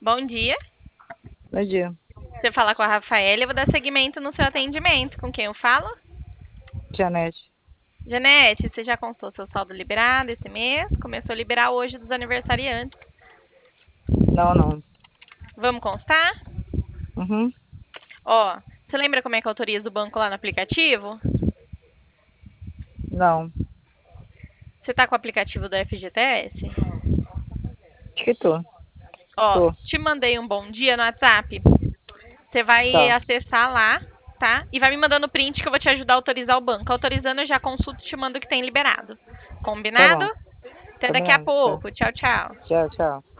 Bom dia. Bom dia, Você fala com a Rafaela, eu vou dar seguimento no seu atendimento. Com quem eu falo? Janete. Janete, você já consultou seu saldo liberado esse mês? Começou a liberar hoje dos aniversariantes. Não, não. Vamos constar? Uhum. Ó, você lembra como é que autoriza o banco lá no aplicativo? Não. Você tá com o aplicativo do FGTS? Acho que tô. Ó, Tô. te mandei um bom dia no WhatsApp. Você vai Tá. acessar lá, tá? E vai me mandando print que eu vou te ajudar a autorizar o banco. Autorizando, eu já consulto e te mando o que tem liberado. Tá Combinado? bom. Até daqui a Combinado. Tchau. pouco. Tchau, tchau. Tchau, tchau.